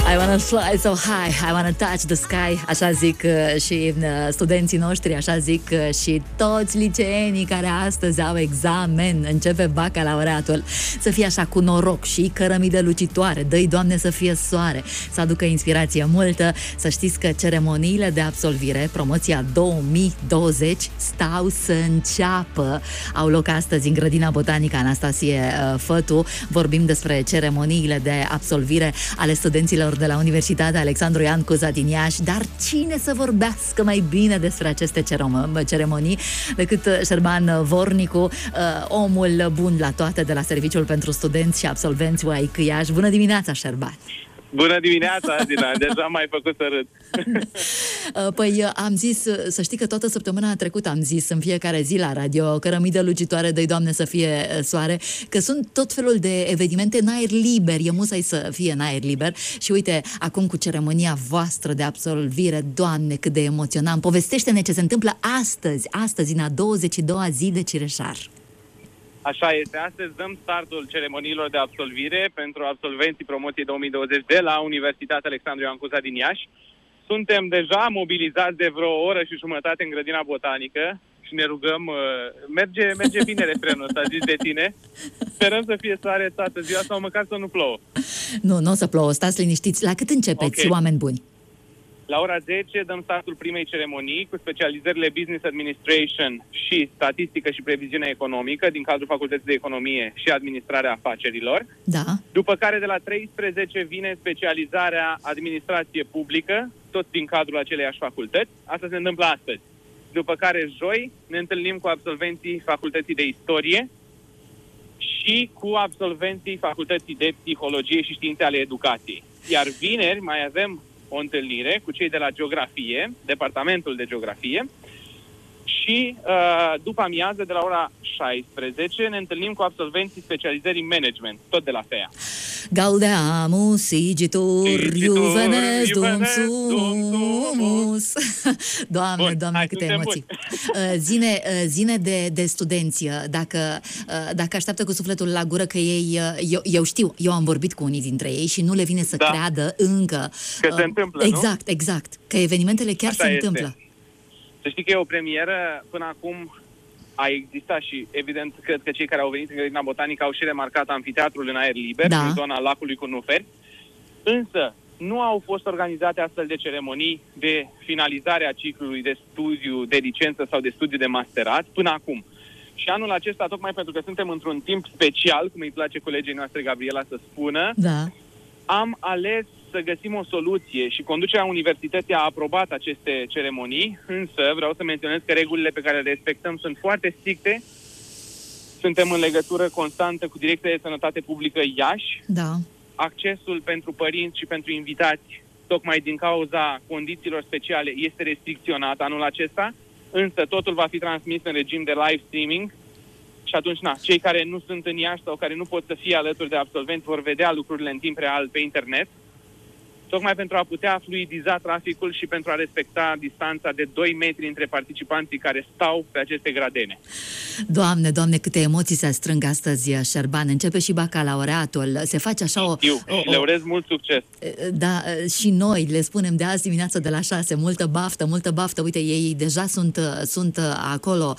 I wanna fly so high, I wanna touch the sky. Așa zic și studenții noștri, așa zic și toți liceenii care astăzi au examen, începe bacalaureatul. Să fie așa cu noroc și cărămidă lucitoare, dă-i Doamne să fie soare, să aducă inspirație multă. Să știți că ceremoniile de absolvire, promoția 2020, stau să înceapă. Au loc astăzi în Grădina Botanică Anastasie Fătu. Vorbim despre ceremoniile de absolvire ale studenților de la Universitatea Alexandru Ioan Cuza din Iași, dar cine să vorbească mai bine despre aceste ceremonii decât Șerban Vornicu, omul bun la toate de la Serviciul pentru Studenți și Absolvenți UAIC Iași. Bună dimineața, Șerban! Bună dimineața, Adina! Deja m-ai făcut să râd. Păi am zis, să știi că toată săptămâna trecută am zis în fiecare zi la radio, cărămidă lucitoare, dă-i Doamne să fie soare, că sunt tot felul de evenimente în aer liber, e musai să fie în aer liber. Și uite, acum cu ceremonia voastră de absolvire, Doamne, cât de emoționant! Povestește-ne ce se întâmplă astăzi, în a 22-a zi de Cireșar. Așa este, astăzi dăm startul ceremoniilor de absolvire pentru absolvenții promoției 2020 de la Universitatea Alexandru Ioan Cuza din Iași. Suntem deja mobilizați de vreo oră și jumătate în Grădina Botanică și ne rugăm, merge bine refrenul ăsta, zici de tine. Sperăm să fie soare toată ziua sau măcar să nu plouă. Nu o să plouă, stați liniștiți. La cât începeți, Okay. oameni buni? La ora 10 dăm startul primei ceremonii cu specializările Business Administration și Statistică și Previziune Economică din cadrul Facultății de Economie și Administrarea Afacerilor. Da. După care de la 13 vine specializarea Administrație Publică, tot din cadrul aceleiași facultăți. Asta se întâmplă astăzi. După care joi ne întâlnim cu absolvenții Facultății de Istorie și cu absolvenții Facultății de Psihologie și Științe ale Educației. Iar vineri mai avem o întâlnire cu cei de la Geografie, Departamentul de Geografie, și după amiază, de la ora 16, ne întâlnim cu absolvenții specializării Management, tot de la FEA. Gaudeamus igitur Juvenes dum sumus. Doamne, Bun, Doamne, câte emoții. Zine de studenți, dacă așteaptă cu sufletul la gură, că ei, eu știu, eu am vorbit cu unii dintre ei și nu le vine să creadă încă. Că se întâmplă, exact, că evenimentele chiar Așa se este. întâmplă. Să știi că e o premieră, până acum a existat și, evident, cred că cei care au venit în Grădina Botanică au și remarcat amfiteatrul în aer liber, în zona lacului Curnuferi, însă nu au fost organizate astfel de ceremonii de finalizare a ciclului de studiu de licență sau de studiu de masterat până acum. Și anul acesta, tocmai pentru că suntem într-un timp special, cum îi place colegii noastre Gabriela să spună, am ales să găsim o soluție și conducerea universității a aprobat aceste ceremonii, însă vreau să menționez că regulile pe care le respectăm sunt foarte stricte. Suntem în legătură constantă cu Direcția de Sănătate Publică Iași. Da. Accesul pentru părinți și pentru invitați, tocmai din cauza condițiilor speciale, este restricționat anul acesta, însă totul va fi transmis în regim de live streaming. Și atunci, cei care nu sunt în Iași sau care nu pot să fie alături de absolvenți vor vedea lucrurile în timp real pe internet, tocmai pentru a putea fluidiza traficul și pentru a respecta distanța de 2 metri între participanții care stau pe aceste gradene. Doamne, Doamne, câte emoții se strâng astăzi, Șerban. Începe și bacalaureatul. Se face așa și le urez mult succes. Da, și noi le spunem de azi dimineață de la 6, multă baftă. Uite, ei deja sunt acolo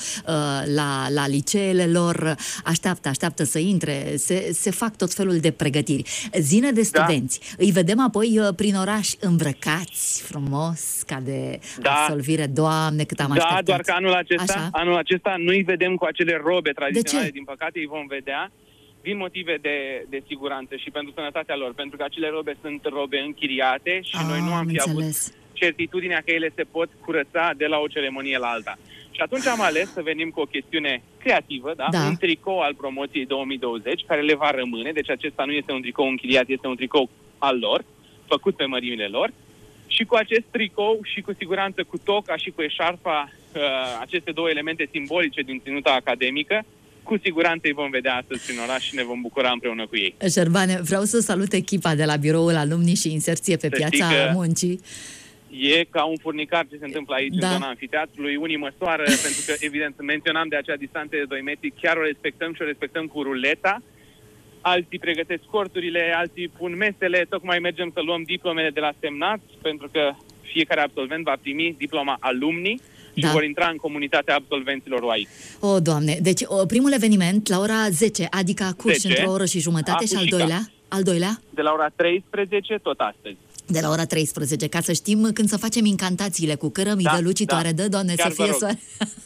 la liceele lor, așteaptă să intre, se fac tot felul de pregătiri. Zine de studenți. Îi vedem apoi prin oraș îmbrăcați frumos, ca de absolvire. Doamne, cât am așteptat. Doar că anul acesta nu-i vedem cu acele robe tradiționale, din păcate îi vom vedea din motive de siguranță și pentru sănătatea lor, pentru că acele robe sunt robe închiriate și noi nu am fi avut certitudinea că ele se pot curăța de la o ceremonie la alta. Și atunci am ales să venim cu o chestiune creativă, un tricou al promoției 2020, care le va rămâne, deci acesta nu este un tricou închiriat, este un tricou al lor, făcut pe mărimile lor, și cu acest tricou și cu siguranță cu toca și cu eșarfa, aceste două elemente simbolice din ținuta academică, cu siguranță îi vom vedea astăzi prin oraș și ne vom bucura împreună cu ei. Șerbane, vreau să salut echipa de la Biroul Alumnii și Inserție pe Piața Muncii. E ca un furnicar ce se întâmplă aici, în zona amfiteatrului. Unii măsoară, pentru că, evident, menționam de acea distanță de 2 metri, chiar o respectăm și o respectăm cu ruleta. alții pregătesc corturile, alții pun mesele, tocmai mergem să luăm diplomele de la semnat, pentru că fiecare absolvent va primi diploma alumni și vor intra în comunitatea absolvenților UAI. O, Doamne! Deci, primul eveniment la ora 10, adică acum într-o oră și jumătate, și al doilea? De la ora 13, tot astăzi. De la ora 13, ca să știm când să facem incantațiile cu cărămidă lucitoare, Doamne, chiar să fie soare.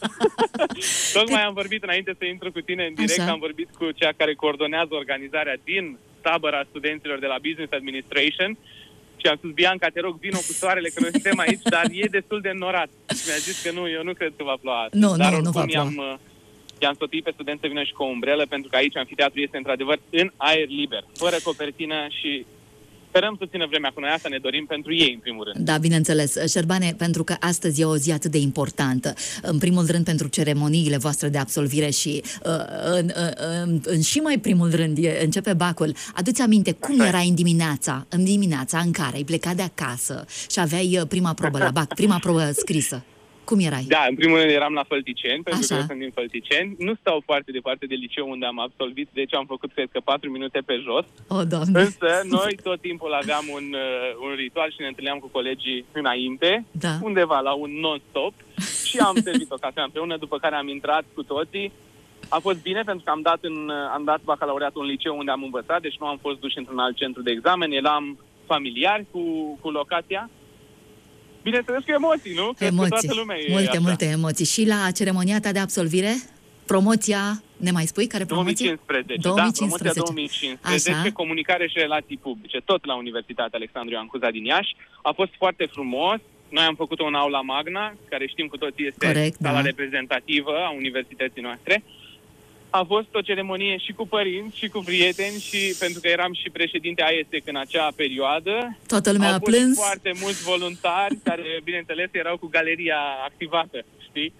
Tocmai am vorbit înainte să intru cu tine în direct, am vorbit cu cea care coordonează organizarea din tabăra studenților de la Business Administration și am spus, Bianca, te rog, vino cu soarele, că noi suntem aici, dar e destul de înnorat. Și mi-a zis că nu, eu nu cred că va ploua. Dar oricum i-am sfătuit pe studenți să vină și cu o umbrelă, pentru că aici amfiteatru este într-adevăr în aer liber, fără copertină și sperăm să țină vremea cu noi, asta ne dorim pentru ei, în primul rând. Da, bineînțeles. Șerbane, pentru că astăzi e o zi atât de importantă, în primul rând pentru ceremoniile voastre de absolvire și în și mai primul rând începe bacul. Adu-ți aminte cum erai în dimineața în care ai plecat de acasă și aveai prima probă la bac, prima probă scrisă. Cum erai? Da, în primul rând eram la Fălticeni, pentru că eu sunt din Fălticeni. Nu stau foarte departe de liceu unde am absolvit, deci am făcut, cred că, 4 minute pe jos. O, Doamne! Însă, noi tot timpul aveam un ritual și ne întâlneam cu colegii înainte, undeva la un non-stop, și am servit o cafea împreună, după care am intrat cu toții. A fost bine pentru că am dat bacalaureatul în liceu unde am învățat, deci nu am fost duși într-un alt centru de examen, eram familiari cu locația. Bineînțeles că emoții, nu? Emoții, multe emoții. Și la ceremonia ta de absolvire, promoția, ne mai spui care promoție? 2015, da, promoția 2015, comunicare și relații publice, tot la Universitatea Alexandru Ioan Cuza din Iași. A fost foarte frumos. Noi am făcut-o în aula Magna, care știm cu toții este sala reprezentativă a universității noastre. A fost o ceremonie și cu părinți, și cu prieteni, și pentru că eram și președinte AESEC în acea perioadă. Toată lumea a plâns. Au fost foarte mulți voluntari care, bineînțeles, erau cu galeria activată, știi?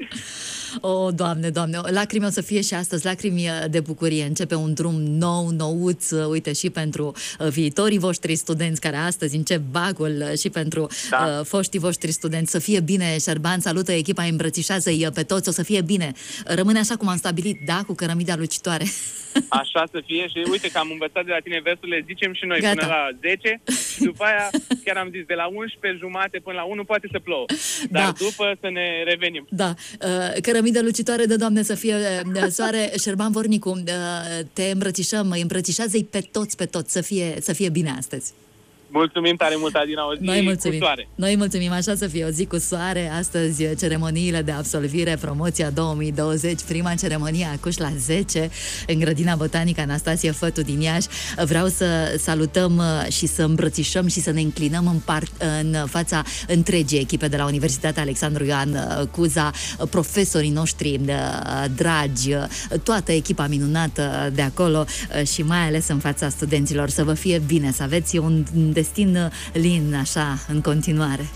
O, Doamne, Doamne, lacrimi o să fie și astăzi, lacrimi de bucurie. Începe un drum nou, nouț, uite, și pentru viitorii voștri studenți care astăzi încep bacul și pentru foștii voștri studenți. Să fie bine, Șerban, salută echipa, îmbrățișează-i pe toți, o să fie bine. Rămâne așa cum am stabilit, da, cu cărămida lucitoare. Așa să fie și uite că am învățat de la tine versurile, zicem și noi până la 10 și după aia chiar am zis de la 11:30 până la 1 poate să plouă, dar după să ne revenim. Da, cărămidă lucitoare de Doamne să fie soare. Șerban Vornicu, te îmbrățișăm, îmbrățișează-i pe toți, să fie bine astăzi. Mulțumim tare mult, Adina, o zi cu soare. Noi mulțumim, așa să fie, o zi cu soare. Astăzi ceremoniile de absolvire, promoția 2020, prima ceremonie acuși la 10 în Grădina Botanică Anastasie Fătu din Iași. Vreau să salutăm și să îmbrățișăm și să ne înclinăm în fața întregii echipe de la Universitatea Alexandru Ioan Cuza, profesorii noștri dragi, toată echipa minunată de acolo și mai ales în fața studenților. Să vă fie bine, să aveți un destin lin așa în continuare.